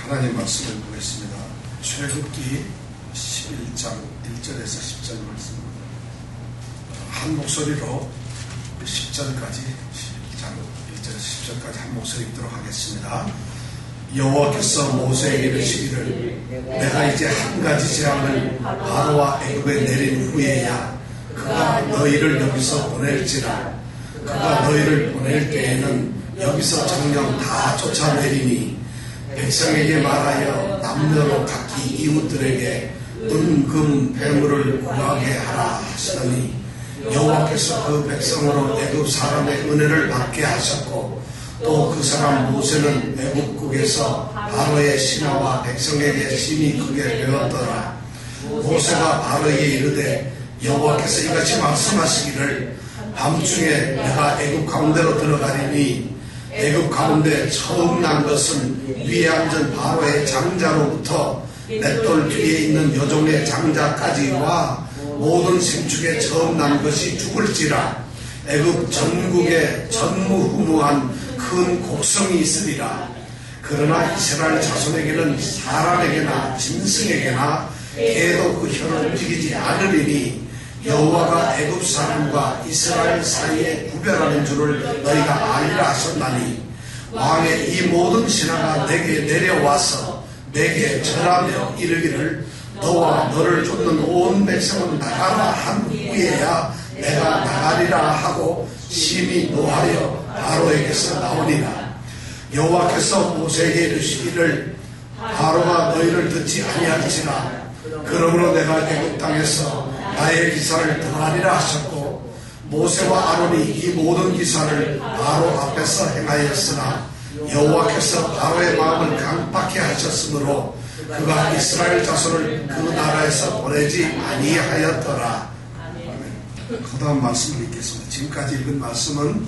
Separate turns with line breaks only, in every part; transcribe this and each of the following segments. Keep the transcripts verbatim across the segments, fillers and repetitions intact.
하나님 말씀을 보겠습니다. 출애굽기 십일 장 일 절에서 십 절 말씀, 한 목소리로 십 절까지, 십일 장 일 절에서 십 절까지 한 목소리 읽도록 하겠습니다. 여호와께서 모세에게 이르시기를 내가 이제 한 가지 재앙을 바로와 애굽에 내린 후에야 그가 너희를 여기서 보낼지라. 그가 너희를 보낼 때에는 여기서 정령 다 쫓아내리니 백성에게 말하여 남녀로 각기 이웃들에게 은, 금, 폐물을 구하게 하라 하시더니 여호와께서 그 백성으로 애굽 사람의 은혜를 받게 하셨고 또 그 사람 모세는 애굽국에서 바로의 신하와 백성에게 심히 크게 배웠더라. 모세가 바로에게 이르되 여호와께서 이같이 말씀하시기를 밤중에 내가 애굽 가운데로 들어가리니 애굽 가운데 처음 난 것은 위에 앉은 바로의 장자로부터 맷돌 뒤에 있는 여종의 장자까지와 모든 생축에 처음 난 것이 죽을지라. 애굽 전국에 전무후무한 큰 곡성이 있으리라. 그러나 이스라엘 자손에게는 사람에게나 짐승에게나 개도 그 혀를 움직이지 않으리니 여호와가 애굽 사람과 이스라엘 사이에 구별하는 줄을 너희가 알리라 하셨나니 왕의 이 모든 신하가 내게 내려와서 내게 절하며 이르기를 너와 너를 쫓는 온 백성은 나가라 한 후에야 내가 나가리라 하고 심히 노하여 바로에게서 나오니라. 여호와께서 모세에게 이르시기를 바로가 너희를 듣지 아니할지라. 그러므로 내가 애굽 땅에서 나의 기사를 더하리라 하셨고 모세와 아론이 이 모든 기사를 바로 앞에서 행하였으나 여호와께서 바로의 마음을 강팍해 하셨으므로 그가 이스라엘 자손을 그 나라에서 보내지 아니하였더라. 그 다음 말씀을 읽겠습니다. 지금까지 읽은 말씀은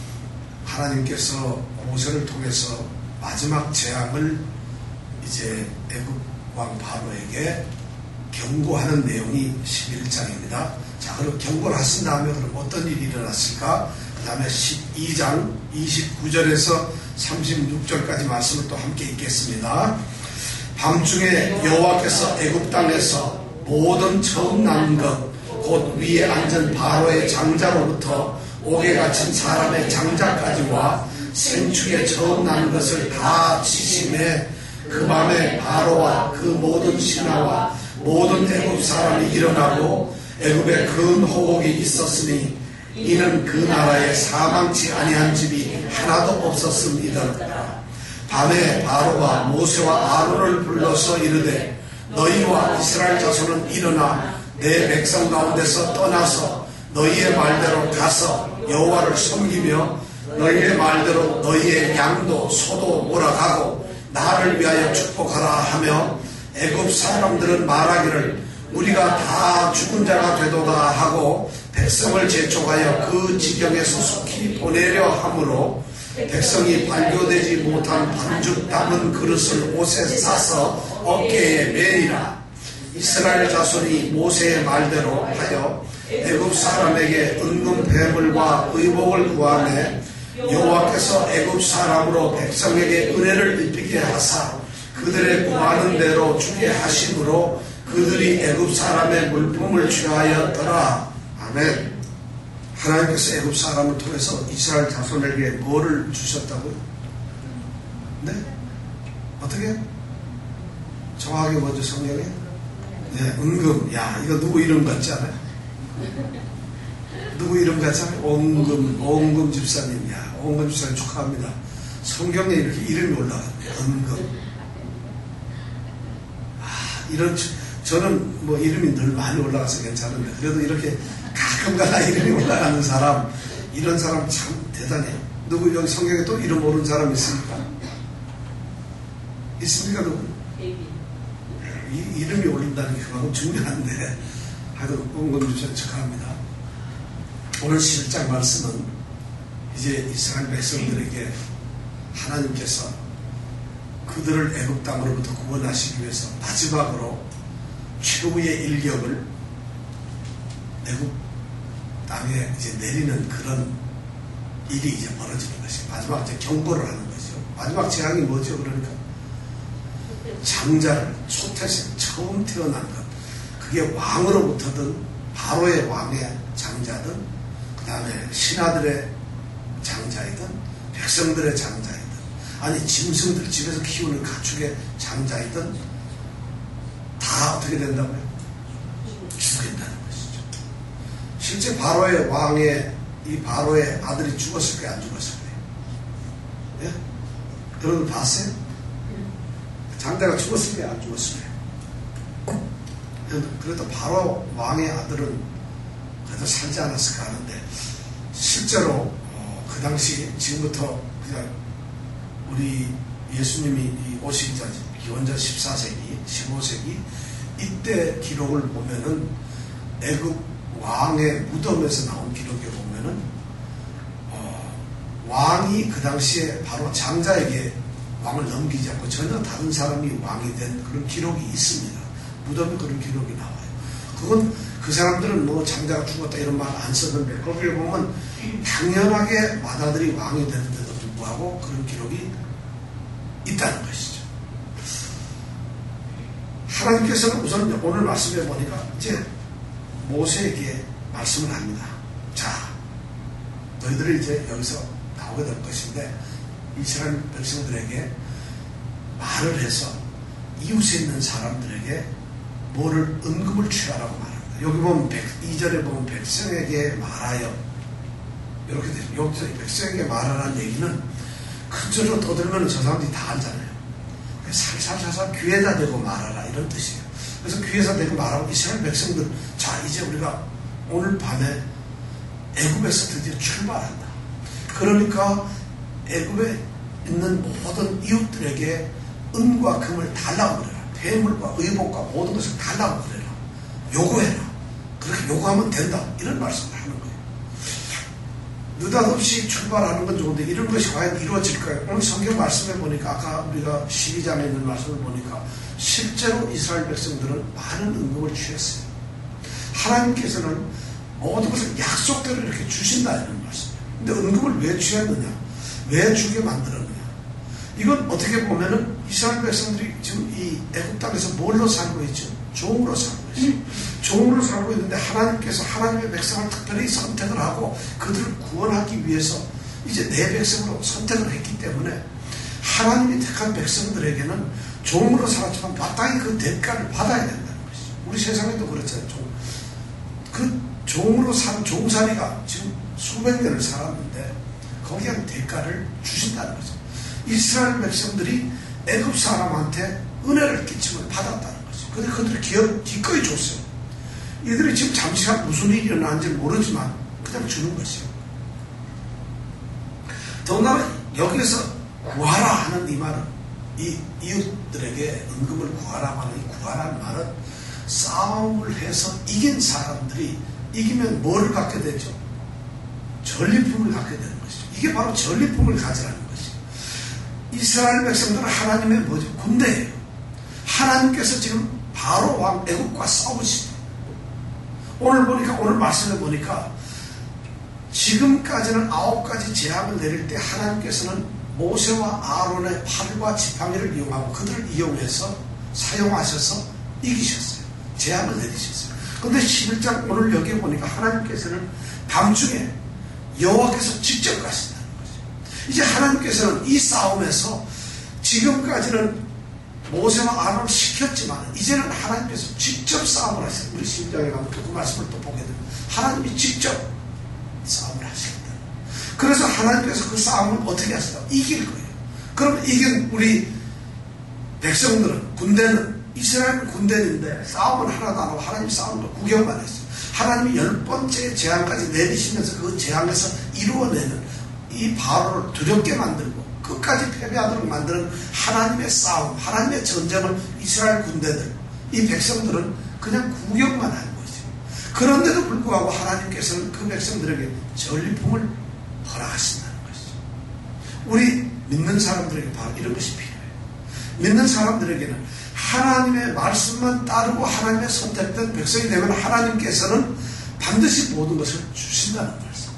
하나님께서 모세를 통해서 마지막 재앙을 이제 애굽 왕 바로에게 경고하는 내용이 십일 장입니다. 자, 그럼 경고를 하신 다음에 그럼 어떤 일이 일어났을까? 그 다음에 십이 장 이십구 절에서 삼십육 절까지 말씀을 또 함께 읽겠습니다. 밤중에 여호와께서 애굽 땅에서 모든 처음 난 것 곧 위에 앉은 바로의 장자로부터 옥에 갇힌 사람의 장자까지와 생축에 처음 난 것을 다 치심해 그 밤에 바로와 그 모든 신하와 모든 애굽 사람이 일어나고 애굽에 큰 호곡이 있었으니 이는 그 나라에 사망치 아니한 집이 하나도 없었음이더라. 밤에 바로가 모세와 아론을 불러서 이르되 너희와 이스라엘 자손은 일어나 내 백성 가운데서 떠나서 너희의 말대로 가서 여호와를 섬기며 너희의 말대로 너희의 양도 소도 몰아가고 나를 위하여 축복하라 하며 애굽 사람들은 말하기를 우리가 다 죽은 자가 되도다 하고 백성을 재촉하여 그 지경에서 속히 보내려 하므로 백성이 발교되지 못한 반죽 담은 그릇을 옷에 싸서 어깨에 매니라. 이스라엘 자손이 모세의 말대로 하여 애굽 사람에게 은금 배물과 의복을 구하매 여호와께서 애굽 사람으로 백성에게 은혜를 입히게 하사 그들의 구하는 대로 주게 하심으로 그들이 애굽 사람의 물품을 취하였더라. 아멘. 하나님께서 애굽 사람을 통해서 이스라엘 자손에게 뭐를 주셨다고요? 네? 어떻게? 정확하게 먼저 성경에? 네, 은금. 야, 이거 누구 이름 같지 않아요? 누구 이름 같지 않아요? 온금, 온금 집사님. 야, 온금 집사님 축하합니다. 성경에 이렇게 이름이 올라갔네요. 은금. 아, 이런, 저는 뭐 이름이 늘 많이 올라가서 괜찮은데, 그래도 이렇게 가끔가다 이름이 올라가는 사람, 이런 사람 참 대단해요. 누구 여기 성경에 또 이름 모르는 사람 있습니까? 있습니까, 누구? 이, 이름이 올린다는 게 그만큼 중요한데, 하여튼 온금주셔서 축하합니다. 오늘 십일 장 말씀은 이제 이스라엘 백성들에게 하나님께서 그들을 애굽 땅으로부터 구원하시기 위해서 마지막으로 최후의 일격을 애굽 땅에 이제 내리는 그런 일이 이제 벌어지는 것이 마지막 이제 경고를 하는 거죠. 마지막 재앙이 뭐죠? 그러니까 장자를 초태생 처음 태어난 것, 그게 왕으로부터든 바로의 왕의 장자든 그 다음에 신하들의 장자이든 백성들의 장자이든 아니 짐승들 집에서 키우는 가축의 장자이든 다 어떻게 된다고요? 죽인다는 것이죠. 실제 바로의 왕의 이 바로의 아들이 죽었을 거예요? 안 죽었을 거예요? 예? 여러분 봤어요? 장자가 죽었을 거예요? 안 죽었을 거예요? 그래도 바로 왕의 아들은 그래도 살지 않았을까 하는데 실제로 어, 그 당시 지금부터 그냥 우리 예수님이 오시기 전 기원전 십사 세기, 십오 세기 이때 기록을 보면은 애굽 왕의 무덤에서 나온 기록에 보면은 어, 왕이 그 당시에 바로 장자에게 왕을 넘기지 않고 전혀 다른 사람이 왕이 된 그런 기록이 있습니다. 무덤에 그런 기록이 나와요. 그건 그 사람들은 뭐 장자가 죽었다 이런 말 안 썼는데 거기에 보면 당연하게 맏아들이 왕이 되는데도 불구하고 그런 기록이 있다는 것이죠. 하나님께서는 우선 오늘 말씀해 보니까 이제 모세에게 말씀을 합니다. 자, 너희들이 이제 여기서 나오게 될 것인데 이스라엘 백성들에게 말을 해서 이웃에 있는 사람들에게 뭐를 은금을 취하라고 말합니다. 여기 보면 이 절에 보면 백성에게 말하여 이렇게 되죠. 여기서 백성에게 말하라는 얘기는 큰 소리로 떠들면 저 사람들이 다 알잖아요. 살살살살 귀에다 대고 말하라 이런 뜻이에요. 그래서 귀에다 대고 말하고 이스라엘 백성들 자 이제 우리가 오늘 밤에 애굽에서 드디어 출발한다. 그러니까 애굽에 있는 모든 이웃들에게 은과 금을 달라고 그래라. 폐물과 의복과 모든 것을 달라고 그래라. 요구해라. 그렇게 요구하면 된다. 이런 말씀을 하는 거예요. 느닷없이 출발하는 건 좋은데 이런 것이 과연 이루어질까요? 오늘 성경 말씀에 보니까 아까 우리가 십이 장에 있는 말씀을 보니까 실제로 이스라엘 백성들은 많은 은금을 취했어요. 하나님께서는 모든 것을 약속대로 이렇게 주신다 이런 말씀이에요. 근데 은금을 왜 취했느냐? 왜 주게 만들었느냐? 이건 어떻게 보면은 이스라엘 백성들이 지금 이 애굽 땅에서 뭘로 살고 있죠? 종으로 살고 있어요. 종으로 살고 있는데 하나님께서 하나님의 백성을 특별히 선택을 하고 그들을 구원하기 위해서 이제 내 백성으로 선택을 했기 때문에 하나님이 택한 백성들에게는 종으로 살았지만 마땅히 그 대가를 받아야 된다는 것이죠. 우리 세상에도 그렇잖아요. 종. 그 종으로 산 종살이가 지금 수백 년을 살았는데 거기에 대가를 주신다는 거죠. 이스라엘 백성들이 애굽 사람한테 은혜를 끼침을 받았다는 거죠. 근데 그들이 기어, 기꺼이 줬어요. 이들이 지금 잠시간 무슨 일이 일어나는지 모르지만 그냥 주는 것이요. 더군다나 여기에서 구하라 하는 이 말은 이 이웃들에게 은금을 구하라 하는 이 구하라는 말은 싸움을 해서 이긴 사람들이 이기면 뭐를 갖게 되죠? 전리품을 갖게 되는 것이죠. 이게 바로 전리품을 가지라는 것이죠. 이스라엘 백성들은 하나님의 뭐죠? 군대예요. 하나님께서 지금 바로 왕 애국과 싸우시죠. 오늘 보니까 오늘 말씀을 보니까 지금까지는 아홉 가지 재앙을 내릴 때 하나님께서는 모세와 아론의 팔과 지팡이를 이용하고 그들을 이용해서 사용하셔서 이기셨어요. 재앙을 내리셨어요. 그런데 십일 장 오늘 여기에 보니까 하나님께서는 밤중에 여호와께서 직접 가신다는 거죠. 이제 하나님께서는 이 싸움에서 지금까지는 모세와 아론을 시켰지만 이제는 하나님께서 직접 싸움을 하세요. 우리 십일 장에 가면 그 말씀을 또 보게 됩니다. 하나님이 직접 싸움을 하시겠다. 그래서 하나님께서 그 싸움을 어떻게 하시다? 이길 거예요. 그럼 이긴 우리 백성들은, 군대는, 이스라엘 군대인데 싸움은 하나도 안 하고 하나님이 싸우는 걸 구경만 했어요. 하나님이 열 번째 재앙까지 내리시면서 그 재앙에서 이루어내는 이 바로를 두렵게 만들고 끝까지 패배하도록 만드는 하나님의 싸움, 하나님의 전쟁을 이스라엘 군대들, 이 백성들은 그냥 구경만 한 거죠. 그런데도 불구하고 하나님께서는 그 백성들에게 전리품을 허락하신다는 것이죠. 우리 믿는 사람들에게 바로 이런 것이 필요해요. 믿는 사람들에게는 하나님의 말씀만 따르고 하나님의 선택된 백성이 되면 하나님께서는 반드시 모든 것을 주신다는 말씀.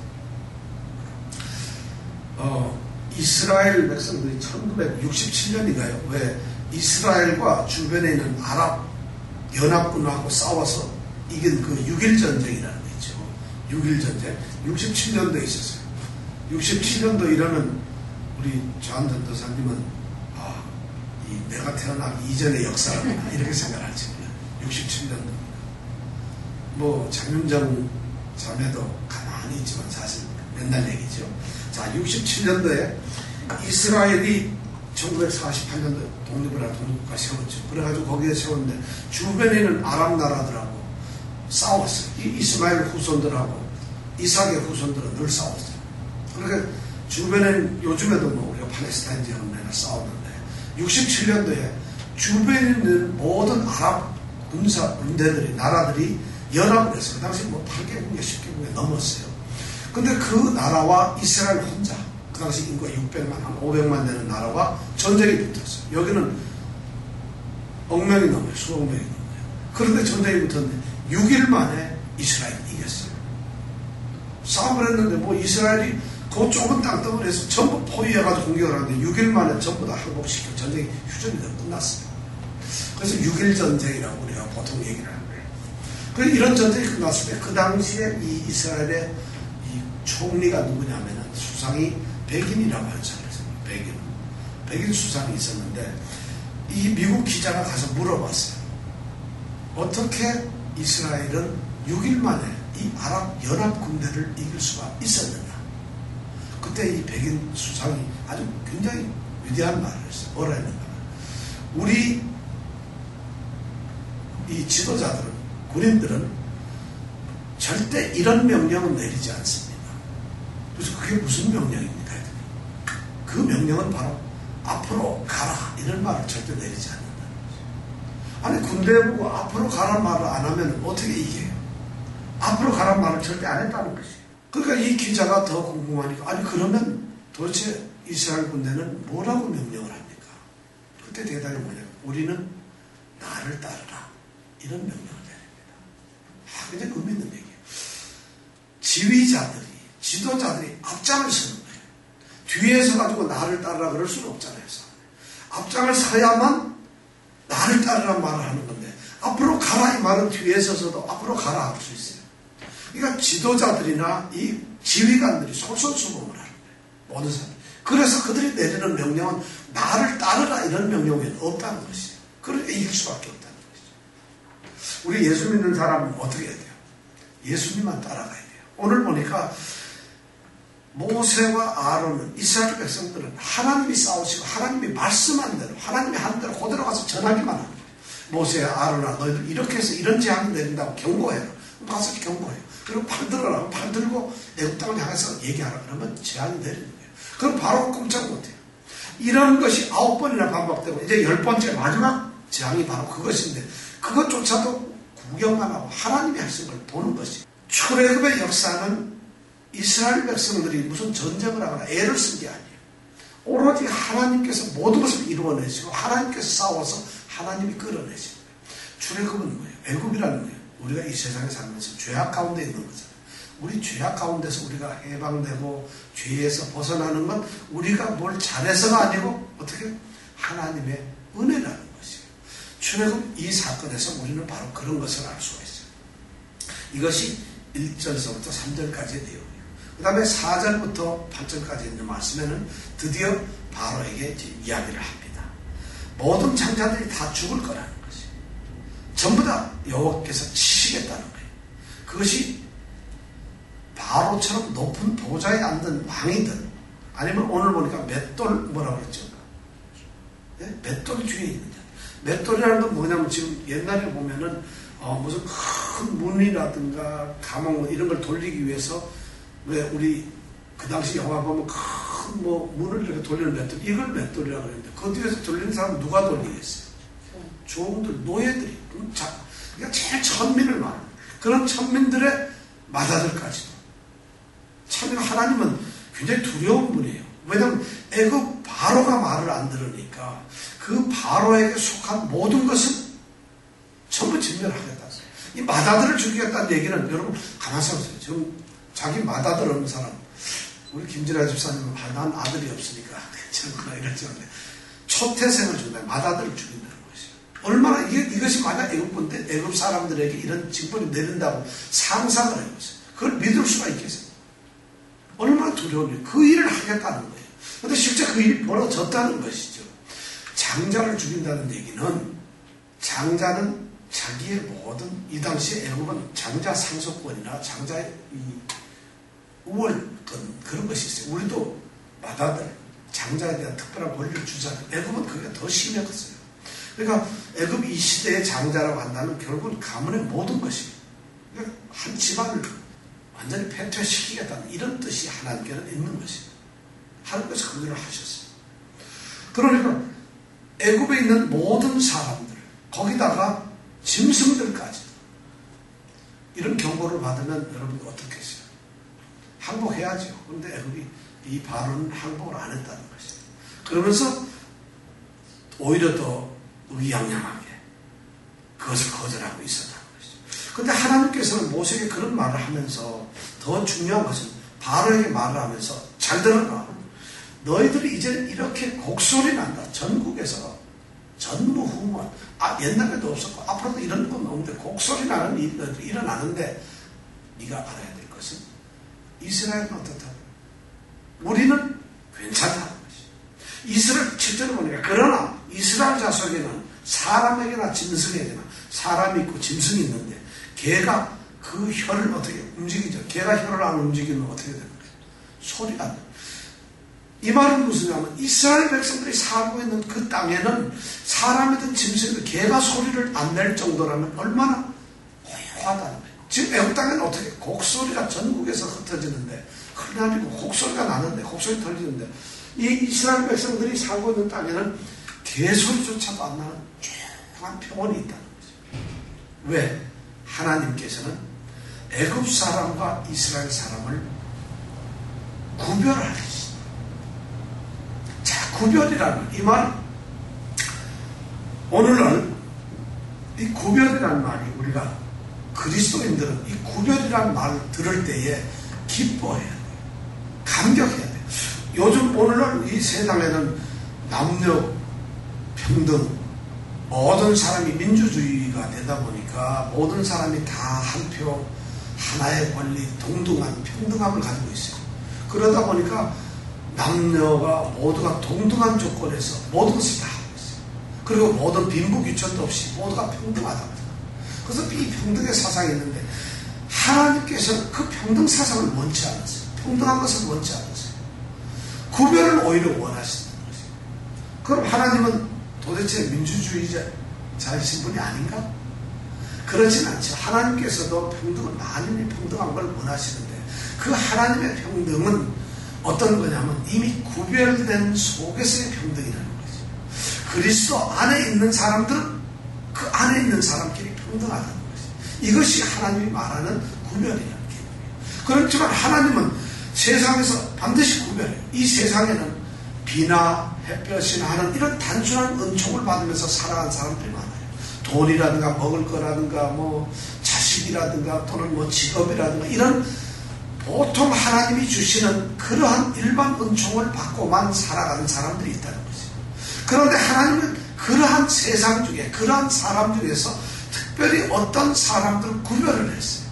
어, 이스라엘 백성들이 천구백육십칠 년인가요? 왜 이스라엘과 주변에 있는 아랍 연합군하고 싸워서 이긴 그 육 일 전쟁이라는 게 있죠. 육 일 전쟁. 육십칠 년도에 있었어요. 육십칠 년도 이러면 우리 조한 전도사님은 아, 이 내가 태어나기 이전의 역사구나 이렇게 생각할지 몰라요. 육십칠 년도. 뭐 장윤정 자매도 가만히 있지만 사실 옛날 얘기죠. 자, 육십칠 년도에 이스라엘이 천구백사십팔 년도 독립을 할 독립국가 세웠죠. 그래가지고 거기에 세웠는데 주변에 있는 아랍 나라들하고 싸웠어요. 이 이스마엘 후손들하고 이삭의 후손들은 늘 싸웠어요. 그러니까 주변에는 요즘에도 뭐 우리가 팔레스타인 지역은 내가 싸웠는데 육십칠 년도에 주변에 있는 모든 아랍 군사 군대들이 나라들이 연합을 해서 그 당시 뭐 팔 개국에 십 개국에 넘었어요. 근데 그 나라와 이스라엘 혼자 그 당시 인구가 육백만, 한 오백만 되는 나라와 전쟁이 붙었어요. 여기는 억명이 넘어요. 수억 명이 넘어요. 그런데 전쟁이 붙었는데 육 일 만에 이스라엘이 이겼어요. 싸움을 했는데 뭐 이스라엘이 그 좁은 땅덩어리에서 전부 포위해가지고 공격을 하는데 육 일 만에 전부 다 항복시켜 전쟁이 휴전이 끝났어요. 그래서 육 일 전쟁이라고 우리가 보통 얘기를 하는 거예요. 그래서 이런 전쟁이 끝났을 때 그 당시에 이 이스라엘의 이 총리가 누구냐면은 수상이 백인이라고 하는 사람이 있어요. 백인. 백인 수상이 있었는데 이 미국 기자가 가서 물어봤어요. 어떻게 이스라엘은 육 일 만에 이 아랍 연합 군대를 이길 수가 있었느냐. 그때 이 백인 수상이 아주 굉장히 위대한 말을 했어요. 뭐라 했는가. 우리 이 지도자들은, 군인들은 절대 이런 명령은 내리지 않습니다. 그래서 그게 무슨 명령입니까? 그 명령은 바로 앞으로 가라 이런 말을 절대 내리지 않는다는 거죠. 아니 군대에 보고 앞으로 가라는 말을 안 하면 어떻게 이겨요? 앞으로 가라는 말을 절대 안 했다는 것이에요. 그러니까 이 기자가 더 궁금하니까 아니 그러면 도대체 이스라엘 군대는 뭐라고 명령을 합니까? 그때 대답이 뭐냐면 우리는 나를 따르라 이런 명령을 내립니다. 아, 굉장히 의미 있는 얘기예요. 지휘자들이 지도자들이 앞장을 서는 거예요. 뒤에 서가지고 나를 따르라 그럴 수는 없잖아요. 앞장을 서야만 나를 따르라는 말을 하는 건데 앞으로 가라 이 말은 뒤에 서서도 앞으로 가라 할 수 있어요. 그러니까 지도자들이나 이 지휘관들이 솔선수범을 하는 거예요. 모든 사람. 그래서 그들이 내리는 명령은 나를 따르라 이런 명령은 없다는 것이에요. 그러니까 이길 수밖에 없다는 것이죠. 우리 예수 믿는 사람은 어떻게 해야 돼요? 예수님만 따라가야 돼요. 오늘 보니까 모세와 아론은 이스라엘 백성들은 하나님이 싸우시고 하나님이 말씀한 대로 하나님이 한 대로 그대로 가서 전하기만 하는 거예요. 모세야 아론아 너희들 이렇게 해서 이런 재앙이 내린다고 경고해라. 가서 경고해요. 그리고 팔 들어라. 팔 들고 애국 땅을 향해서 얘기하라. 그러면 재앙이 내리는 거예요. 그럼 바로 꼼짝 못해요. 이런 것이 아홉 번이나 반복되고 이제 열 번째 마지막 재앙이 바로 그것인데 그것조차도 구경만 하고 하나님이 하신 걸 보는 것이 출애굽의 역사는 이스라엘 백성들이 무슨 전쟁을 하거나 애를 쓴 게 아니에요. 오로지 하나님께서 모든 것을 이루어내시고 하나님께서 싸워서 하나님이 끌어내시는 거예요. 출애굽은 뭐예요? 애굽이라는 거예요. 우리가 이 세상에 살면서 죄악 가운데 있는 거잖아요. 우리 죄악 가운데서 우리가 해방되고 죄에서 벗어나는 건 우리가 뭘 잘해서가 아니고 어떻게 하나님의 은혜라는 것이에요. 출애굽 이 사건에서 우리는 바로 그런 것을 알 수가 있어요. 이것이 일 절서부터 삼 절까지의 내용이에요. 그 다음에 사 절부터 팔 절까지 있는 말씀에는 드디어 바로에게 이야기를 합니다. 모든 장자들이 다 죽을 거라는 것이 전부 다 여호와께서 치시겠다는 거예요. 그것이 바로처럼 높은 보좌에 앉은 왕이든 아니면 오늘 보니까 맷돌 뭐라고 그랬죠? 네? 맷돌 뒤에 있는 자. 맷돌이라는 건 뭐냐면 지금 옛날에 보면은 어, 무슨 큰 문이라든가 감옥 이런 걸 돌리기 위해서 왜 우리 그 당시 영화 보면 큰 뭐 문을 이렇게 돌리는 맷돌 이걸 맷돌이라고 그랬는데 그 뒤에서 돌리는 사람은 누가 돌리겠어요? 종들, 노예들이. 자, 그러니까 제일 천민을 말하는 그런 천민들의 마다들까지도 참 하나님은 굉장히 두려운 분이에요. 왜냐하면 애굽 바로가 말을 안 들으니까 그 바로에게 속한 모든 것은 전부 진멸하겠다. 이 마다들을 죽이겠다는 얘기는 여러분 가만히 생각해보세요. 지금 자기 마다들 없는 사람 우리 김진아 집사님은 난 아들이 없으니까 괜찮구나 이랬죠. 소태생을 준다. 맏아들을 죽인다는 것이에요. 얼마나 이게, 이것이 만약 애굽군데 애굽 사람들에게 이런 징벌이 내린다고 상상을 해보세요. 그걸 믿을 수가 있겠어요? 얼마나 두려워요. 그 일을 하겠다는 거예요. 그런데 실제 그 일이 벌어졌다는 것이죠. 장자를 죽인다는 얘기는 장자는 자기의 모든 이 당시에 애굽은 장자 상속권이나 장자의 이 우월권 그런 것이 있어요. 우리도 맏아들 장자에 대한 특별한 권리를 주잖아요. 애굽은 그게 더 심했어요. 그러니까 애굽 이 시대의 장자라고 한다면 결국은 가문의 모든 것이 그러니까 한 집안을 완전히 폐퇴시키겠다는 이런 뜻이 하나님께는 있는 것이에요. 하나님께서 그 일을 하셨어요. 그러니까 애굽에 있는 모든 사람들 거기다가 짐승들까지 이런 경고를 받으면 여러분 어떻게 했어요? 항복해야죠. 그런데 애굽이 이 바로는 항복을 안 했다는 것이에요. 그러면서 오히려 더 의양양하게 그것을 거절하고 있었다는 것이죠. 그런데 하나님께서는 모세에게 그런 말을 하면서 더 중요한 것은 바로에게 말을 하면서 잘 들어라. 너희들이 이제 이렇게 곡소리 난다. 전국에서 전무후무한 아, 옛날에도 없었고 앞으로도 이런 건 없는데 곡소리 나는 일들이 일어나는데 네가 알아야 될 것은 이스라엘은 어떻다? 우리는 괜찮다는 것이. 이스라엘 칠 절에 보니까 그러나 이스라엘 자손에게는 사람에게나 짐승에게나 사람이 있고 짐승이 있는데 개가 그 혀를 어떻게 움직이죠? 개가 혀를 안 움직이면 어떻게 되는 거예요? 소리가 안 나요. 이 말은 무슨 말이냐면 이스라엘 백성들이 살고 있는 그 땅에는 사람이든 짐승이든 개가 소리를 안 낼 정도라면 얼마나 고요하다는 거예요. 지금 애국 땅에는 어떻게 곡소리가 전국에서 흩어지는데 흔하니고 곡소리가 나는데 곡소리 들리는데 이 이스라엘 백성들이 살고 있는 땅에는 개소리조차도 안 나는 조용한 평온이 있다는 거죠. 왜? 하나님께서는 애굽 사람과 이스라엘 사람을 구별하시죠. 자, 구별이라는 이 말, 오늘날 이 구별이라는 말이 우리가 그리스도인들은 이 구별이라는 말을 들을 때에 기뻐해야 돼요. 감격해야 돼요. 요즘 오늘날 이 세상에는 남녀 평등, 모든 사람이 민주주의가 되다 보니까 모든 사람이 다 한 표, 하나의 권리, 동등한 평등함을 가지고 있어요. 그러다 보니까 남녀가 모두가 동등한 조건에서 모든 것을 다 하고 있어요. 그리고 모든 빈부귀천도 없이 모두가 평등하다고. 그래서 이 평등의 사상이 있는데 하나님께서는 그 평등 사상을 원치 않았어요. 평등한 것을 원치 않았어요. 구별을 오히려 원하시는 것이에요. 그럼 하나님은 도대체 민주주의자이신 분이 아닌가? 그렇진 않죠. 하나님께서도 평등을 많이 평등한 걸 원하시는데 그 하나님의 평등은 어떤 거냐면 이미 구별된 속에서의 평등이라는 거죠. 그리스도 안에 있는 사람들은 그 안에 있는 사람끼리 평등하다는 것이죠. 이것이 하나님이 말하는 구별이라는 개념이에요. 그렇지만 하나님은 세상에서 반드시 구별해요. 이 세상에는 비나 햇볕이나 하는 이런 단순한 은총을 받으면서 살아간 사람들이 많아요. 돈이라든가 먹을 거라든가 뭐 자식이라든가 또는 뭐 직업이라든가 이런 보통 하나님이 주시는 그러한 일반 은총을 받고만 살아가는 사람들이 있다는 것이죠. 그런데 하나님은 그러한 세상 중에 그러한 사람 중에서 특별히 어떤 사람들을 구별을 했어요.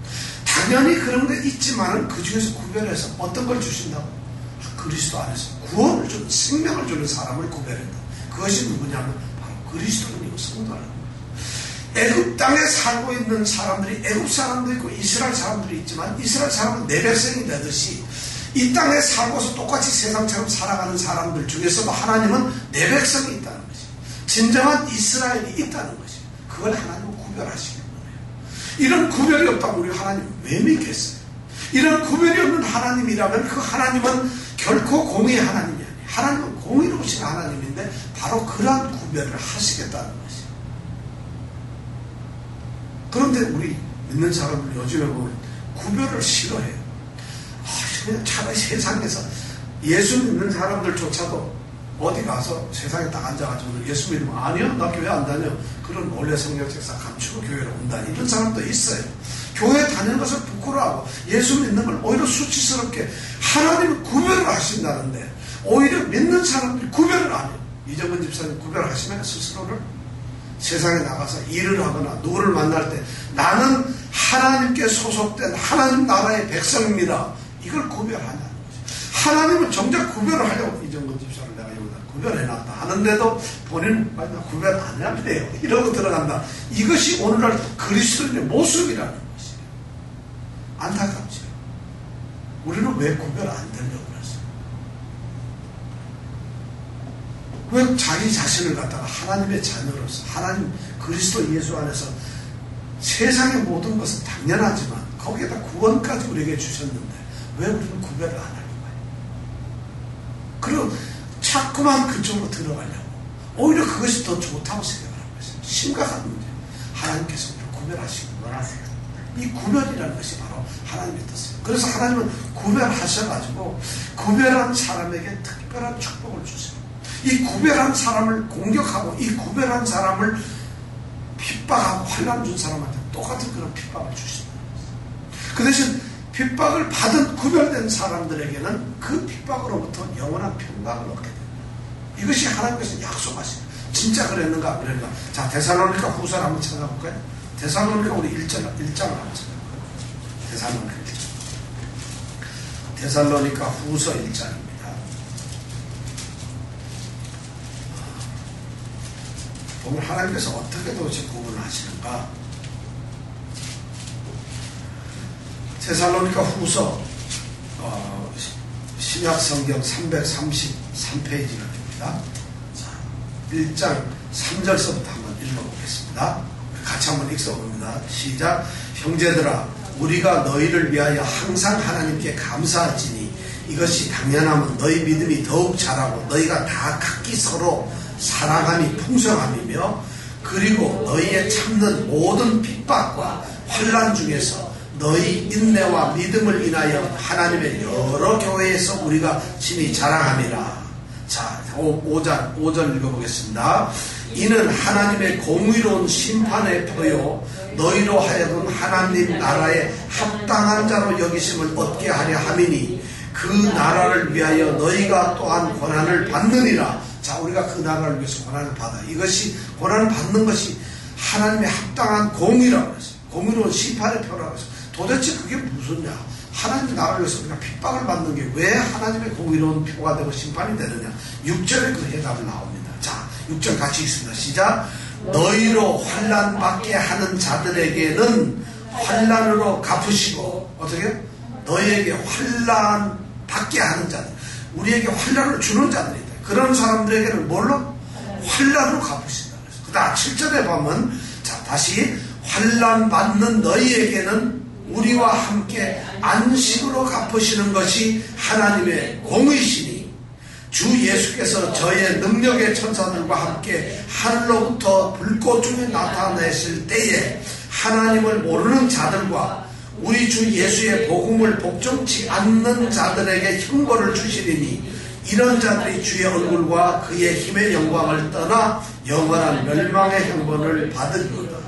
당연히 그런 게 있지만은 그 중에서 구별해서 어떤 걸 주신다고? 그리스도 안에서 구원을 주는 생명을 주는 사람을 구별한다. 그것이 누구냐면 바로 그리스도인이고 성도라는 거예요. 애굽 땅에 살고 있는 사람들이 애굽 사람도 있고 이스라엘 사람들이 있지만 이스라엘 사람은 내 백성이 되듯이 이 땅에 살고서 똑같이 세상처럼 살아가는 사람들 중에서도 하나님은 내 백성이 있다는 것이에요. 진정한 이스라엘이 있다는 것이에요. 그걸 하나님은 구별하시는 거예요. 이런 구별이 없다면 우리 하나님 왜 믿겠어요? 이런 구별이 없는 하나님이라면 그 하나님은 결코 공의의 하나님이 아니에요. 하나님은 공의로우신 하나님인데 바로 그러한 구별을 하시겠다는 것이에요. 그런데 우리 믿는 사람들 요즘에 보면 구별을 싫어해요. 아, 그냥 차라리 세상에서 예수 믿는 사람들조차도 어디 가서 세상에 딱 앉아가지고 예수 믿으면 아니요 나 교회 안 다녀. 그런 원래 성경 책사 감추고 교회를 온다. 이런 사람도 있어요. 교회 다니는 것을 부끄러워하고 예수 믿는 걸 오히려 수치스럽게 하나님은 구별을 하신다는데 오히려 믿는 사람들이 구별을 안 해요. 이정근 집사님 구별하시면 스스로를 세상에 나가서 일을 하거나 누구를 만날 때 나는 하나님께 소속된 하나님 나라의 백성입니다. 이걸 구별하냐는 거죠. 하나님은 정작 구별을 하려고 이정근 집사를 내가 여기다 구별해놨다 하는데도 본인은 구별 안 하면 돼요. 이러고 들어간다. 이것이 오늘날 그리스도인의 모습이라는 것이에요. 안타깝죠. 우리는 왜 구별 안 되려고 그랬어요? 왜 자기 자신을 갖다가 하나님의 자녀로서 하나님 그리스도 예수 안에서 세상의 모든 것은 당연하지만 거기에다 구원까지 우리에게 주셨는데 왜 우리는 구별을 안 하는 거예요? 그리고 자꾸만 그쪽으로 들어가려고 오히려 그것이 더 좋다고 생각을 하고 있어요. 심각한 문제예요. 하나님께서 우리를 구별하시고 원하세요. 이 구별이라는 것이 바로 하나님의 뜻이에요. 그래서 하나님은 구별하셔가지고 구별한 사람에게 특별한 축복을 주세요. 이 구별한 사람을 공격하고 이 구별한 사람을 핍박하고 환난 준 사람한테 똑같은 그런 핍박을 주신다. 그 대신 핍박을 받은 구별된 사람들에게는 그 핍박으로부터 영원한 평강을 얻게 됩니다. 이것이 하나님께서 약속하신 진짜 그랬는가 그랬는가. 자, 데살로니가 후서를 한번 찾아볼까요? 데살로니가 우리 일 장, 일 장을 한번 찾아볼까요? 데살로니가 일 장. 데살로니가 후서 일 장입니다. 보면 하나님께서 어떻게 도대체 구분을 하시는가. 데살로니가 후서 어, 신약성경 삼백삼십삼 페이지가 됩니다. 자, 일 장 삼 절서부터 한번 읽어보겠습니다. 같이 한번 읽어봅니다. 시작. 형제들아 우리가 너희를 위하여 항상 하나님께 감사하지니 이것이 당연하면 너희 믿음이 더욱 자라고 너희가 다 각기 서로 사랑함이 풍성함이며 그리고 너희의 참는 모든 핍박과 환난 중에서 너희 인내와 믿음을 인하여 하나님의 여러 교회에서 우리가 심히 자랑함이라. 자, 오 절, 오 절 읽어보겠습니다. 이는 하나님의 공의로운 심판의 표요 너희로 하여금 하나님 나라에 합당한 자로 여기심을 얻게 하려 함이니 그 나라를 위하여 너희가 또한 고난을 받느니라. 자, 우리가 그 나라를 위해서 고난을 받아. 이것이 고난을 받는 것이 하나님의 합당한 공의라고 했어요. 공의로운 심판의 표라고 했어요. 도대체 그게 무슨냐? 하나님 나라를 위해서 우리가 핍박을 받는 게 왜 하나님의 공의로운 표가 되고 심판이 되느냐? 육 절에 그 해답이 나옵니다. 자, 육 절 같이 읽습니다. 시작. 너희로 환난 받게 하는 자들에게는 환난으로 갚으시고 어떻게? 너희에게 환난 받게 하는 자들, 우리에게 환난을 주는 자들이 있다. 그런 사람들에게는 뭘로? 환난으로 갚으신다. 그 다음 칠 절에 보면 자 다시 환난 받는 너희에게는 우리와 함께 안식으로 갚으시는 것이 하나님의 공의시니 주 예수께서 저의 능력의 천사들과 함께 하늘로부터 불꽃 중에 나타내실 때에 하나님을 모르는 자들과 우리 주 예수의 복음을 복종치 않는 자들에게 형벌을 주시리니 이런 자들이 주의 얼굴과 그의 힘의 영광을 떠나 영원한 멸망의 형벌을 받으리로다.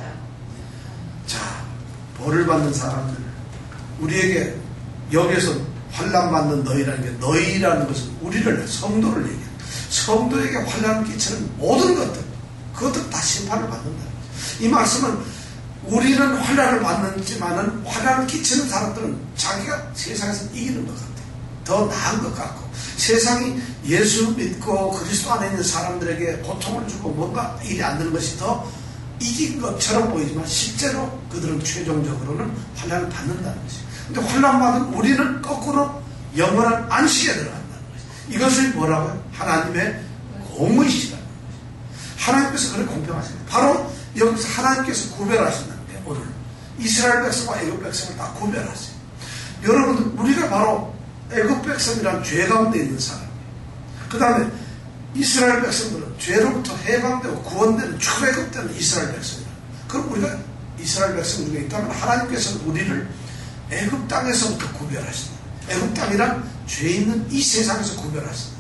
자, 벌을 받는 사람들, 우리에게 여기서 환난 받는 너희라는 게 너희라는 것은 우리를 성도를 얘기해요. 성도에게 환난을 끼치는 모든 것들, 그것들 다 심판을 받는다. 이 말씀은 우리는 환난을 받는지만은 환난을 끼치는 사람들은 자기가 세상에서 이기는 것 같아요. 더 나은 것 같고 세상이 예수 믿고 그리스도 안에 있는 사람들에게 고통을 주고 뭔가 일이 안 되는 것이 더 이긴 것처럼 보이지만 실제로 그들은 최종적으로는 환난을 받는다는 것이에요. 근데 환난 받은 우리는 거꾸로 영원한 안식에 들어간다는 것이에요. 이것을 뭐라고요? 하나님의 공의시라는 것이에요. 하나님께서 그렇게 공평하십니다. 바로 여기서 하나님께서 구별하신다는데 오늘 이스라엘 백성과 애굽 백성을 다 구별하세요. 여러분 우리가 바로 애굽 백성이란 죄 가운데 있는 사람이에요. 그 다음에 이스라엘 백성들은 죄로부터 해방되고 구원되는 출애굽되는 이스라엘 백성이다. 그럼 우리가 이스라엘 백성 중에 있다면 하나님께서는 우리를 애굽 땅에서부터 구별하신다. 애굽 땅이란 죄 있는 이 세상에서 구별하신다.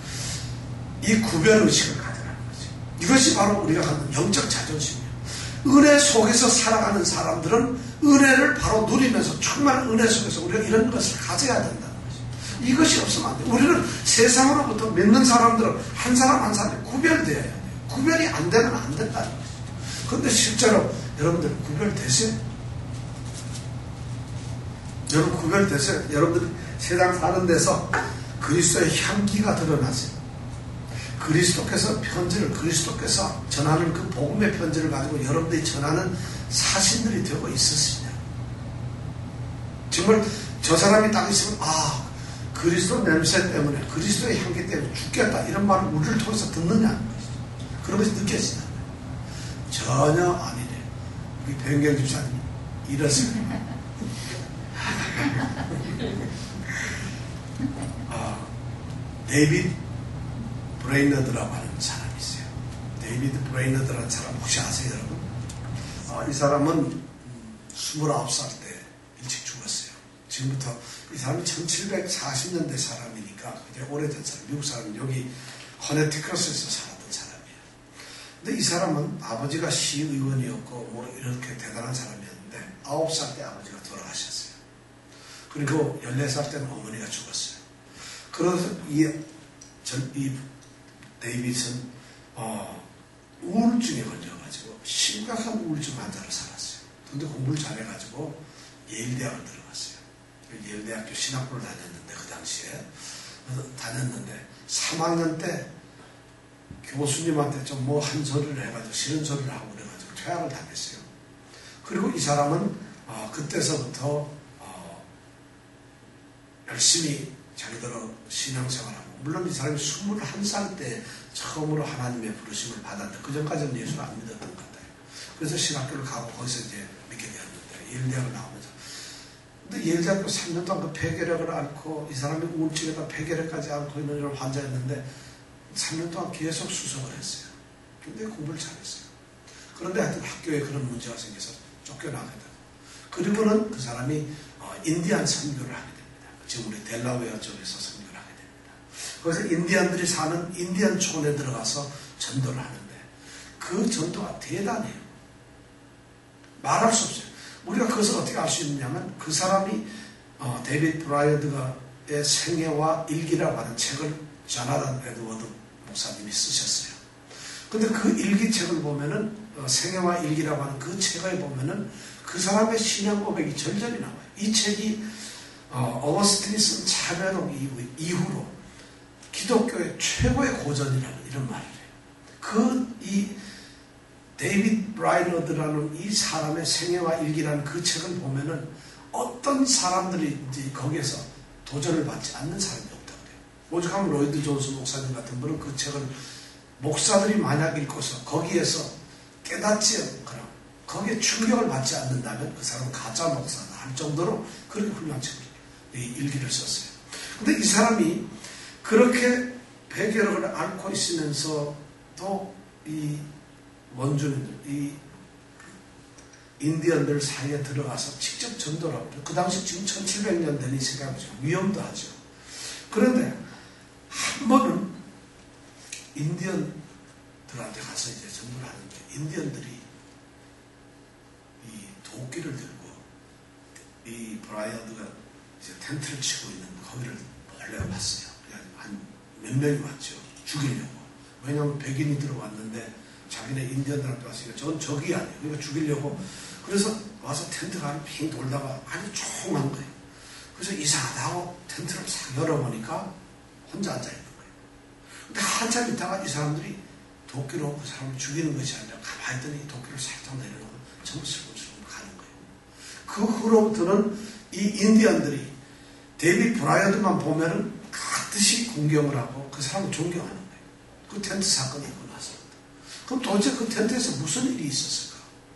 이 구별의식을 가져라는 거지. 이것이 바로 우리가 갖는 영적 자존심이에요. 은혜 속에서 살아가는 사람들은 은혜를 바로 누리면서 충만한 은혜 속에서 우리가 이런 것을 가져야 된다는 거지. 이것이 없으면 안 돼. 우리는 세상으로부터 믿는 사람들은 한 사람 한 사람이 구별되어야 돼. 구별이 안 되면 안 된다는 거죠. 그런데 실제로 여러분들 구별되세요? 여러분 구별되세요? 여러분들이 세상 사는 데서 그리스도의 향기가 드러나세요. 그리스도께서 편지를, 그리스도께서 전하는 그 복음의 편지를 가지고 여러분들이 전하는 사신들이 되고 있으시냐? 정말 저 사람이 딱 있으면 아 그리스도 냄새 때문에, 그리스도의 향기 때문에 죽겠다 이런 말을 우리를 통해서 듣느냐는 것이죠. 그런 것이 느껴지나? 전혀 아니래. 우리 변경 집사님 이렇습니다. 아, 데이비드 브레이너드라고 하는 사람이 있어요. 데이비드 브레이너드라는 사람 혹시 아세요, 여러분? 아, 이 사람은 스물아홉 살 때 일찍 죽었어요. 지금부터 이 사람이 천칠백사십 년대 사람이니까 굉장히 오래된 사람, 미국 사람, 여기 커네티컷에서 살았던 사람이에요. 근데 이 사람은 아버지가 시의원이었고 뭐 이렇게 대단한 사람이었는데 아홉 살 때 아버지가 돌아가셨어요. 그리고 열네 살 때는 어머니가 죽었어요. 그래서 이, 전, 이 데이빗은 어, 우울증에 걸려가지고 심각한 우울증 환자로 살았어요. 근데 공부를 잘해가지고 예일대학을 들어갔어요. 예일대학교 신학부를 다녔는데 그 당시에 다녔는데 삼 학년 때 교수님한테 좀 뭐 한 소리를 해가지고 싫은 소리를 하고 그래가지고 퇴학을 당했어요. 그리고 이 사람은 어, 그때서부터 어, 열심히 자기들은 신앙생활하고, 물론 이 사람이 스물한 살 때 처음으로 하나님의 부르심을 받았는데 그 전까지는 예수를 안 믿었던 것 같아요. 그래서 신학교를 가고 거기서 이제 믿게 되었는데 예일대학을 나오면서, 근데 예일대학교 삼 년 동안 그 폐결핵을 앓고 이 사람이 우울증에다 폐결핵까지 앓고 있는 이런 환자였는데 삼 년 동안 계속 수석을 했어요. 근데 공부를 잘했어요. 그런데 하여튼 학교에 그런 문제가 생겨서 쫓겨나게 되고, 그리고는 그 사람이 어, 인디안 선교를 하게 됩니다. 지금 우리 델라웨어 쪽에서 선교를 하게 됩니다. 그래서 인디안들이 사는 인디안 촌에 들어가서 전도를 하는데 그 전도가 대단해요. 말할 수 없어요. 우리가 그것을 어떻게 알 수 있느냐면 그 사람이 어, 데이비드 브라이어드의 생애와 일기라고 하는 책을 조나단 에드워드 목사님이 쓰셨어요. 근데 그 일기책을 보면은 어, 생애와 일기라고 하는 그 책을 보면은 그 사람의 신앙 고백이 절절히 나와요. 이 책이 어, 어거스틴이 쓴 참여록 이후, 이후로 기독교의 최고의 고전이라는 이런 말을 해요. 그 이 데이비드 브라이너드라는 이 사람의 생애와 일기라는 그 책을 보면은 어떤 사람들이 이제 거기에서 도전을 받지 않는 사람이 없다고 그래요. 오죽하면 로이드 존스 목사님 같은 분은 그 책을 목사들이 만약 읽고서 거기에서 깨닫지 않거나 거기에 충격을 받지 않는다면 그 사람은 가짜 목사다 할 정도로 그렇게 훌륭한 책을, 이 일기를 썼어요. 근데 이 사람이 그렇게 폐결핵을 앓고 있으면서도 이 원주민들, 이 인디언들 사이에 들어가서 직접 전도를 하고, 그 당시 지금 천칠백 년 전이 생각해보시면 위험도 하죠. 그런데 한 번은 인디언들한테 가서 이제 전도를 하는데 인디언들이 이 도끼를 들고 이 브라이어드가 이제 텐트를 치고 있는 거기를 몰래 봤어요. 한 몇 명이 왔죠. 죽이려고. 왜냐하면 백인이 들어왔는데 자기네 인디언들한테 왔으니까 전 적이 아니에요. 그러니까 죽이려고. 그래서 와서 텐트가 한 핑 돌다가 아주 조용한 거예요. 그래서 이상하다 하고 텐트를 싹 열어보니까 혼자 앉아있는 거예요. 근데 한참 있다가 이 사람들이 도끼로 그 사람을 죽이는 것이 아니라 가만히 있더니 도끼를 살짝 내려놓고 전부 슬금슬금 가는 거예요. 그 후로부터는 이 인디언들이 데이비드 브라이어드만 보면은 반드시 공경을 하고 그 사람을 존경하는 거예요. 그 텐트 사건이 있고 나서. 그럼 도대체 그 텐트에서 무슨 일이 있었을까?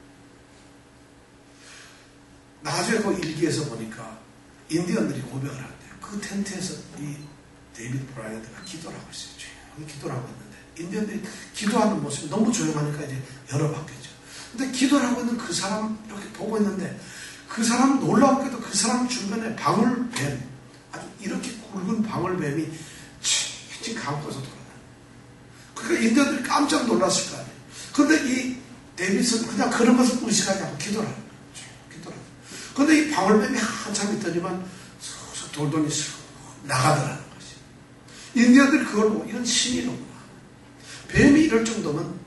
나중에 그 일기에서 보니까 인디언들이 고백을 하는데요. 그 텐트에서 이 데이비드 브라이어드가 기도를 하고 있어요. 조용히 기도를 하고 있는데 인디언들이 기도하는 모습이 너무 조용하니까 이제 열어봤겠죠. 근데 기도를 하고 있는 그 사람 이렇게 보고 있는데 그 사람 놀라웠게도 그 사람 주변에 방울뱀, 아주 이렇게 굵은 방울뱀이 칭칭 감고서 돌아다녀요. 그러니까 인디언들이 깜짝 놀랐을 거 아니에요. 그런데 이 데이빗은 그냥 그런 것을 의식하지 않고 기도를 하는 거예요. 기도를 하는 거예요. 그런데 이 방울뱀이 한참 있더니만 서서 돌더니 나가더라는 것이죠. 인디언들이 그걸 보고 이건 신이로구나. 뱀이 이럴 정도면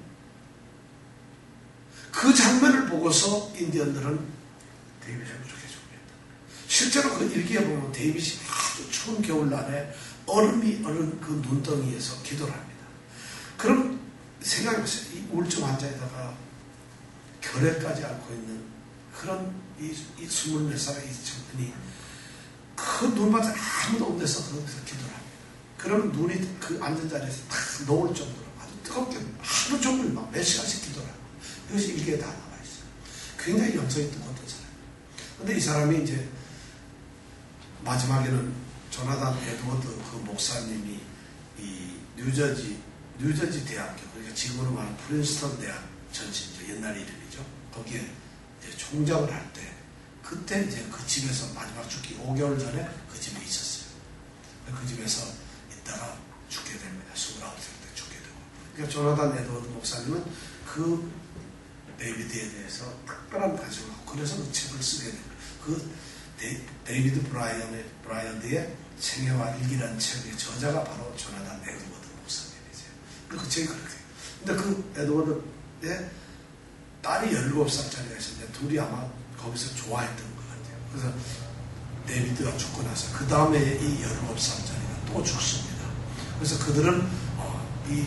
그 장면을 보고서 인디언들은 데이빗을 부족해 죽겠다. 실제로 그 일기에 보면 데이빗이 아주 추운 겨울날에 얼음이 얼은 그 눈덩이에서 기도를 합니다. 그럼 생각해보세요. 이 우울증 환자에다가 결핵까지 앓고 있는 그런 이, 이 스물몇 살의 이 청년이 그 눈밭에 아무도 없는 데서 거기서 기도를 합니다. 그러면 눈이 그 앉은 자리에서 탁 녹을 정도로 아주 뜨겁게 하루 종일 막 몇 시간씩 기도를 합니다. 이것이 일기에 다 나와 있어요. 굉장히 영성이 뜨거웠던 사람입니다. 그런데 이 사람이 이제 마지막에는 조나단 에드워드 그 목사님이 이 뉴저지 뉴저지 대학교, 그러니까 지금으로 말하는 프린스턴 대학 전신이죠. 옛날 이름이죠. 거기에 이제 총장을 할 때 그때 이제 그 집에서 마지막 죽기 오 개월 전에 그 집에 있었어요. 그 집에서 있다가 죽게 됩니다. 스물아홉 살 때 죽게 되고. 그러니까 조나단 에드워드 목사님은 그 데이비드에 대해서 특별한 관심을 갖고 그래서 그 책을 쓰게 됩니다. 그 데이, 데이비드 브라이언의 브라이언드의 생애와 일기라는 책의 저자가 바로 조나단 에드워드 목사님이세요. 그 책이 그렇게. 근데 그 에드워드의 딸이 열일곱 살짜리가 있었는데 둘이 아마 거기서 좋아했던 것 같아요. 그래서 데이비드가 죽고 나서 그 다음에 이 열일곱 살짜리가 또 죽습니다. 그래서 그들은 어, 이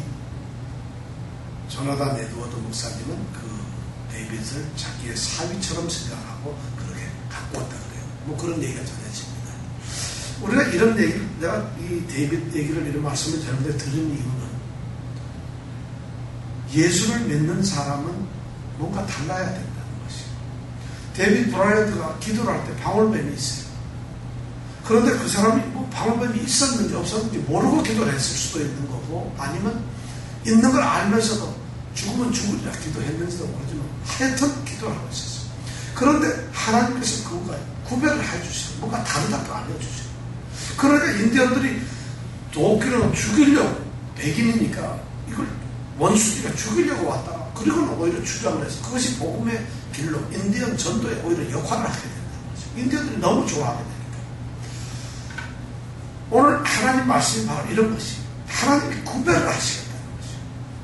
조나단 에드워드 목사님은 그 데이빗을 자기의 사위처럼 생각하고 그렇게 갖고 왔다 그래요. 뭐 그런 얘기가 전해집니다. 우리가 이런 얘기를, 내가 이 데이빗 얘기를 이런 말씀을 전에 들은 이유는 예수를 믿는 사람은 뭔가 달라야 된다는 것이에요. 데이빗 브라이언드가 기도를 할 때 방울뱀이 있어요. 그런데 그 사람이 뭐 방울뱀이 있었는지 없었는지 모르고 기도를 했을 수도 있는 거고, 아니면 있는 걸 알면서도 죽으면 죽으리라 기도했는지도 모르지만 하여튼 기도를 하고 있었어요. 그런데 하나님께서 그거가 구별을 해주시고 뭔가 다르다고 알려주시고, 그러니까 인디언들이 도끼로 죽이려고, 백인이니까 이걸 원수지가 죽이려고 왔다가 그리고는 오히려 주장을 해서 그것이 복음의 길로 인디언 전도에 오히려 역할을 하게 된다는 거죠. 인디언들이 너무 좋아하게 되니까. 오늘 하나님 말씀이 바로 이런 것이 하나님이 구별을 하시겠다는 것이죠.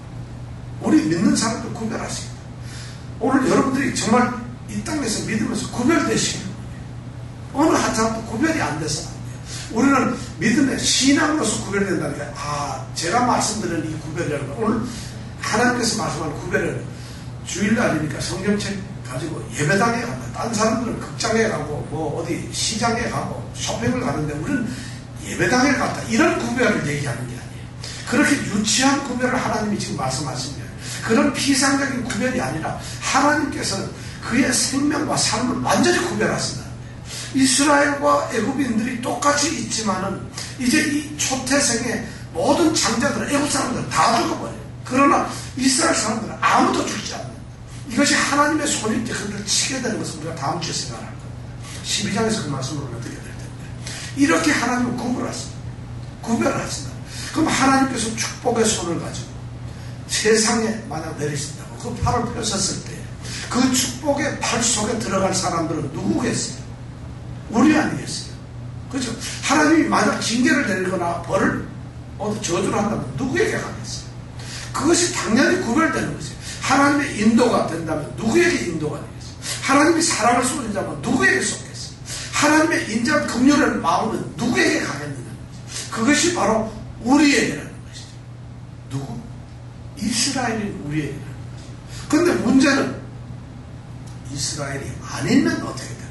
우리 믿는 사람들 구별하시겠다. 오늘 여러분들이 정말 이 땅에서 믿으면서 구별되시는 거예요. 어느 한 사람도 구별이 안 돼서 안 돼요. 우리는 믿음의 신앙으로서 구별된다는 게, 아, 제가 말씀드리는 이 구별이라는 거, 오늘 하나님께서 말씀하는 구별은 주일날이니까 성경책 가지고 예배당에 간다. 딴 사람들은 극장에 가고 뭐 어디 시장에 가고 쇼핑을 가는데 우리는 예배당에 갔다. 이런 구별을 얘기하는 게 아니에요. 그렇게 유치한 구별을 하나님이 지금 말씀하시면 그런 피상적인 구별이 아니라 하나님께서는 그의 생명과 삶을 완전히 구별하신다. 이스라엘과 애굽인들이 똑같이 있지만은 이제 이 초태생의 모든 장자들은 애굽 사람들은 다 죽어버려요. 그러나 이스라엘 사람들은 아무도 죽지 않는다. 이것이 하나님의 손이 그들을 치게 되는 것을 우리가 다음 주에 생각할 겁니다. 십이 장에서 그 말씀을 우리가 듣게 될 텐데, 이렇게 하나님은 구별하신다. 구별하신다. 그럼 하나님께서 축복의 손을 가지고 세상에 만약 내리신다고 그 팔을 펴셨을 때 그 축복의 팔 속에 들어갈 사람들은 누구겠어요? 우리 아니겠어요? 그렇죠? 하나님이 만약 징계를 내리거나 벌을 어디 저주를 한다면 누구에게 가겠어요? 그것이 당연히 구별되는 것이에요. 하나님의 인도가 된다면 누구에게 인도가 되겠어요? 하나님이 사랑을 쏟으자면 누구에게 쏟겠어요? 하나님의 인자한 긍휼의 마음은 누구에게 가겠느냐? 그것이 바로 우리에게라는 것이죠. 누구? 이스라엘이 우리에게라는 것이죠. 그런데 문제는 이스라엘이 아니면 어떻게 되느냐?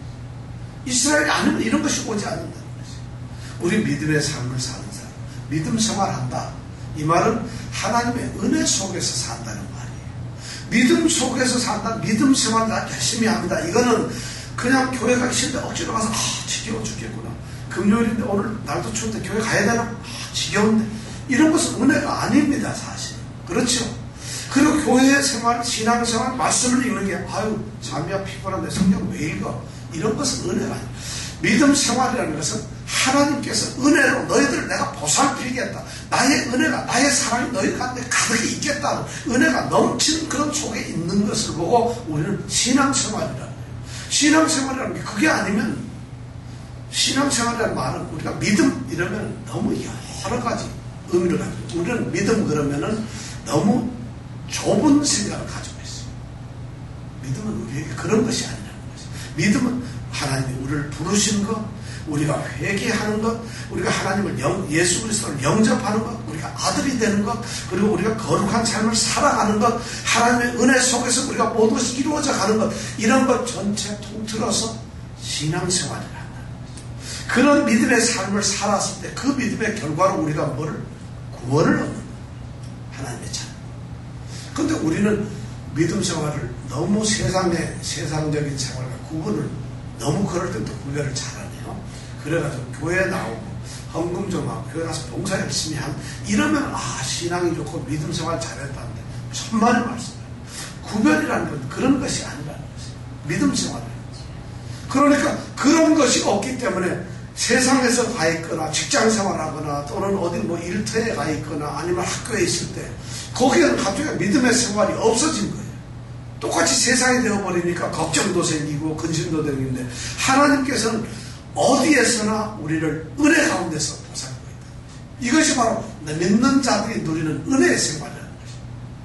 이스라엘이 아니면 이런 것이 오지 않는다는 것이죠. 우리 믿음의 삶을 사는 사람, 믿음 생활한다. 이 말은 하나님의 은혜 속에서 산다는 말이에요. 믿음 속에서 산다, 믿음 생활을 열심히 합니다. 이거는 그냥 교회 가기 싫은데 억지로 가서, 아, 지겨워 죽겠구나. 금요일인데 오늘 날도 추운데 교회 가야 되나? 아, 지겨운데. 이런 것은 은혜가 아닙니다, 사실. 그렇죠? 그리고 교회 생활, 신앙 생활, 말씀을 읽는 게, 아유, 잠이야 피곤한데 성경 왜 읽어? 이런 것은 은혜가 아니에요. 믿음 생활이라는 것은 하나님께서 은혜로 너희들을 내가 보살피겠다. 나의 은혜가, 나의 사랑이 너희 가운데 가득히 있겠다. 은혜가 넘치는 그런 속에 있는 것을 보고 우리는 신앙생활이라는 거예요. 신앙생활이라는 게 그게 아니면 신앙생활이라는 말은 우리가 믿음 이러면 너무 여러 가지 의미를 가지고 있어요. 우리는 믿음 그러면은 너무 좁은 생각을 가지고 있어요. 믿음은 우리에게 그런 것이 아니라는 것이죠. 믿음은 하나님이 우리를 부르신 것, 우리가 회개하는 것, 우리가 하나님을 영, 예수 그리스도를 영접하는 것, 우리가 아들이 되는 것, 그리고 우리가 거룩한 삶을 살아가는 것, 하나님의 은혜 속에서 우리가 모든 것이 이루어져 가는 것, 이런 것 전체 통틀어서 신앙생활이라는 거죠. 그런 믿음의 삶을 살았을 때 그 믿음의 결과로 우리가 뭐를? 구원을 얻는 거예요. 하나님의 자녀. 그런데 우리는 믿음 생활을 너무 세상의 세상적인 생활과 구분을 너무 그럴 때도 구별을 잘하네요. 그래가지고 교회 나오고 헌금 좀 하고 교회 가서 봉사 열심히 한 이러면 아 신앙이 좋고 믿음 생활 잘했다는데 천만의 말씀이에요. 구별이라는 건 그런 것이 아니라는 것이에요. 믿음 생활이라는 것이에요. 그러니까 그런 것이 없기 때문에 세상에서 가 있거나 직장 생활하거나 또는 어디 뭐 일터에 가 있거나 아니면 학교에 있을 때 거기에는 갑자기 믿음의 생활이 없어진 거예요. 똑같이 세상이 되어버리니까 걱정도 생기고 근심도 생기는데 하나님께서는 어디에서나 우리를 은혜 가운데서 보살피고 있다. 이것이 바로 믿는 자들이 누리는 은혜의 생활이라는 것입니다.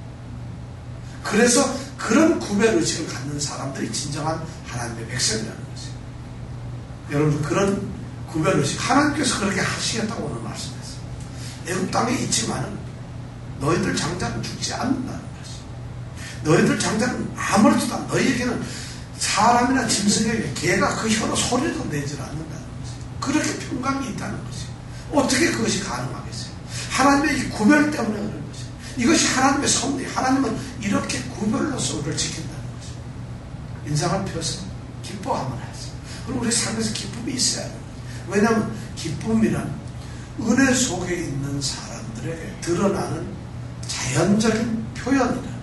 그래서 그런 구별의식을 갖는 사람들이 진정한 하나님의 백성이라는 것이에요. 여러분 그런 구별의식 하나님께서 그렇게 하시겠다고 오늘 말씀했어요. 애굽 땅에 있지만은 너희들 장자는 죽지 않는다는 것이에요. 너희들 장자는 아무렇지도 않아. 너희에게는 사람이나 짐승에게 개가 그 혀로 소리도 내질 않는다는 것이에요. 그렇게 평강이 있다는 것이에요. 어떻게 그것이 가능하겠어요? 하나님의 이 구별 때문에 그런 것이에요. 이것이 하나님의 섭리. 하나님은 이렇게 구별로서 우리를 지킨다는 것이에요. 인상을 펴서 기뻐하면 하세요. 그리고 우리 삶에서 기쁨이 있어야 합니다. 왜냐하면 기쁨이란 은혜 속에 있는 사람들에게 드러나는 자연적인 표현이다.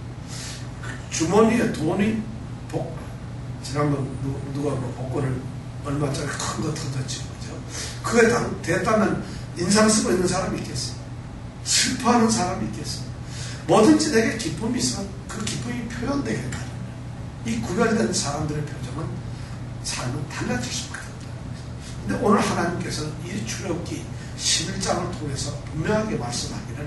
주머니에 돈이 복, 지난번 누가 뭐 복권을 얼마짜리 큰 거 터졌지, 그죠? 그게 됐다면 인상 쓰고 있는 사람이 있겠어요? 슬퍼하는 사람이 있겠어요? 뭐든지 내게 기쁨이 있으면 그 기쁨이 표현되게 가는 거예요. 이 구별된 사람들의 표정은 삶은 달라질 수밖에 없다는 거예요. 근데 오늘 하나님께서는 이 출애굽기 십일 장을 통해서 분명하게 말씀하기를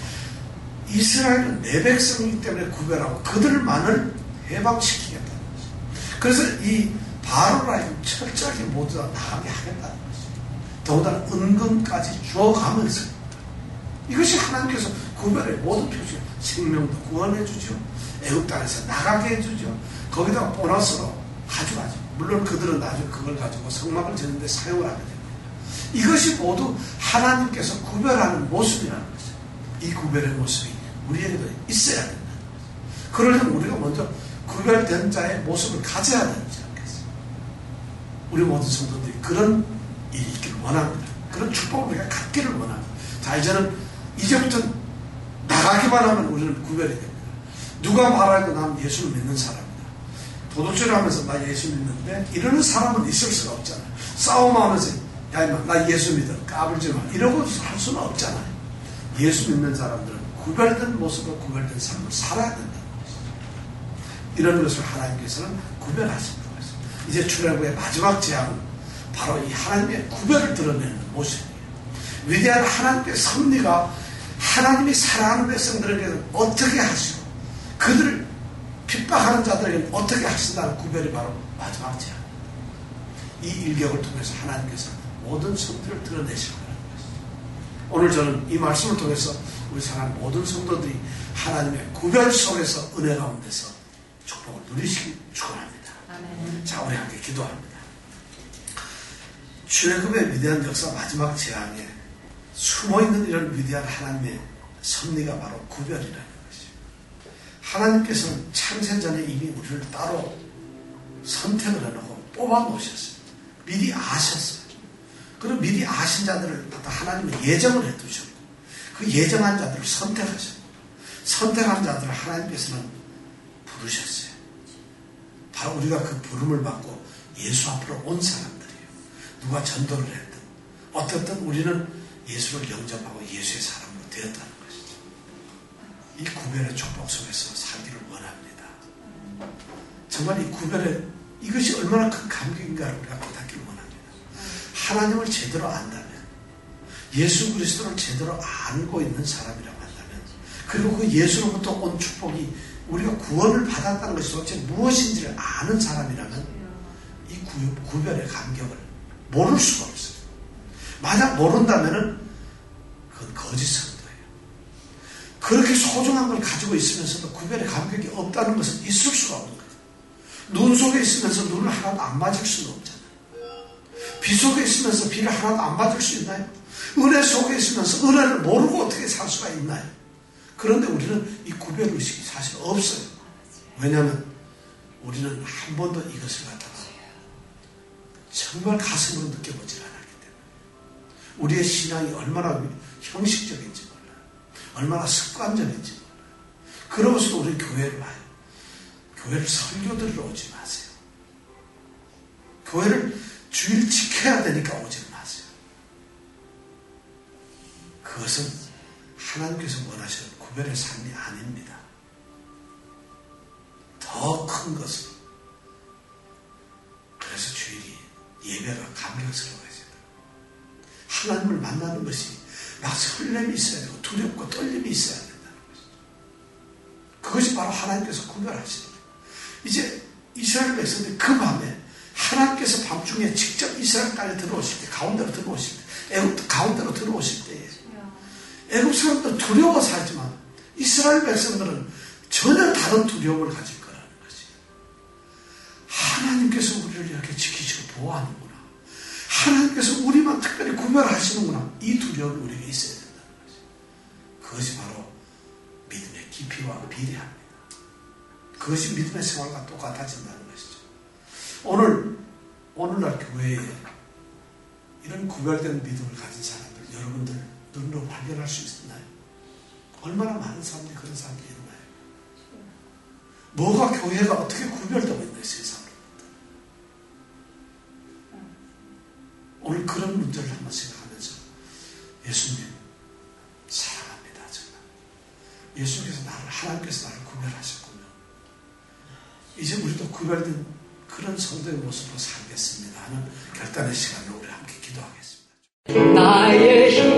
이스라엘은 내 백성이기 때문에 구별하고 그들만을 해방시키겠다는 것이죠. 그래서 이 바로를 하여금 철저하게 모두 다 나가게 하겠다는 것이죠. 더군다나 은근까지 주어가면서 이것이 하나님께서 구별의 모든 표시예요. 생명도 구원해 주죠. 애굽 땅에서 나가게 해주죠. 거기다가 보너스로 가져가죠. 물론 그들은 나중에 그걸 가지고 성막을 짓는 데 사용을 하게 됩니다. 이것이 모두 하나님께서 구별하는 모습이라는 거죠. 이 구별의 모습이 우리에게도 있어야 된다. 그러려면 우리가 먼저 구별된 자의 모습을 가져야 되지 않겠어요? 우리 모든 성도들이 그런 일이 있기를 원합니다. 그런 축복을 우리가 갖기를 원합니다. 자, 이제는 이제부터 나가기만 하면 우리는 구별이 됩니다. 누가 말하고 난 예수를 믿는 사람이다. 도둑질을 하면서 나 예수 믿는데 이러는 사람은 있을 수가 없잖아요. 싸움하면서 야 임마 나 예수 믿어 까불지 마 이러고 할 수는 없잖아요. 예수 믿는 사람들은 구별된 모습으로 구별된 삶을 살아야 된다는 것이죠. 이런 것을 하나님께서는 구별하신 거예요. 이제 출애굽의 마지막 제안은 바로 이 하나님의 구별을 드러내는 모습이에요. 위대한 하나님의 섭리가 하나님이 사랑하는 백성들에게는 어떻게 하시고 그들을 핍박하는 자들에게는 어떻게 하신다는 구별이 바로 마지막 제안입니다. 이 일격을 통해서 하나님께서 모든 성들을 드러내실 거라는 것이죠. 오늘 저는 이 말씀을 통해서 우리 사랑하는 모든 성도들이 하나님의 구별 속에서 은혜 가운데서 축복을 누리시기 축원합니다. 아멘. 자, 우리 함께 기도합니다. 출애굽의 위대한 역사 마지막 재앙에 숨어있는 이런 위대한 하나님의 섭리가 바로 구별이라는 것이죠. 하나님께서는 창세전에 이미 우리를 따로 선택을 해놓고 뽑아 놓으셨어요. 미리 아셨어요. 그리고 미리 아신 자들을 하나님은 예정을 해두셨고 그 예정한 자들을 선택하셨고 선택한 자들을 하나님께서는 부르셨어요. 바로 우리가 그 부름을 받고 예수 앞으로 온 사람들이에요. 누가 전도를 했든 어떻든 우리는 예수를 영접하고 예수의 사람으로 되었다는 것이죠. 이 구별의 축복 속에서 살기를 원합니다. 정말 이 구별의 이것이 얼마나 큰 감격인가를 우리가 깨닫기를 원합니다. 하나님을 제대로 안다면, 예수 그리스도를 제대로 알고 있는 사람이라고 한다면, 그리고 그 예수로부터 온 축복이 우리가 구원을 받았다는 것이 도대체 무엇인지를 아는 사람이라면 이 구별의 감격을 모를 수가 없어요. 만약 모른다면 그건 거짓 성도예요. 그렇게 소중한 걸 가지고 있으면서도 구별의 감격이 없다는 것은 있을 수가 없는 거예요. 눈 속에 있으면서 눈을 하나도 안 맞을 수는 없잖아요. 비 속에 있으면서 비를 하나도 안 맞을 수 있나요? 은혜 속에 있으면서 은혜를 모르고 어떻게 살 수가 있나요? 그런데 우리는 이 구별의식이 사실 없어요. 왜냐하면 우리는 한 번도 이것을 갖다가 정말 가슴으로 느껴보질 않았기 때문에 우리의 신앙이 얼마나 형식적인지 몰라요. 얼마나 습관적인지 몰라요. 그러면서도 우리는 교회를 와요. 교회를 설교 들으러 오지 마세요. 교회를 주일 지켜야 되니까 오지 마세요. 그것은 하나님께서 원하시는 구별의 삶이 아닙니다. 더 큰 것은, 그래서 주일이 예배가 감격스러워집니다. 하나님을 만나는 것이 막 설렘이 있어야 되고 두렵고 떨림이 있어야 된다는 것이죠. 그것이 바로 하나님께서 구별하시는 거예요. 이제 이스라엘 백성들이 그 밤에 하나님께서 밤중에 직접 이스라엘 땅에 들어오실 때, 가운데로 들어오실 때, 애굽 가운데로 들어오실 때에 애굽 사람들은 두려워서 하지만 이스라엘 백성들은 전혀 다른 두려움을 가질 거라는 것이. 하나님께서 우리를 이렇게 지키시고 보호하는구나. 하나님께서 우리만 특별히 구별하시는구나. 이 두려움이 우리에게 있어야 된다는 것이. 그것이 바로 믿음의 깊이와 비례합니다. 그것이 믿음의 생활과 똑같아진다는 것이죠. 오늘, 오늘날 교회에 이런 구별된 믿음을 가진 사람들, 여러분들 눈으로 발견할 수 있나요? 얼마나 많은 사람들이 그런 사람들이 있나요? 뭐가 교회가 어떻게 구별되고 있나요, 세상으로? 오늘 그런 문제를 한번 생각하면서 예수님 사랑합니다. 정말 예수님께서 나를, 하나님께서 나를 구별하셨군요. 이제 우리도 구별된 그런 성도의 모습으로 살겠습니다 하는 결단의 시간을 우리 함께 기도하겠습니다. 나의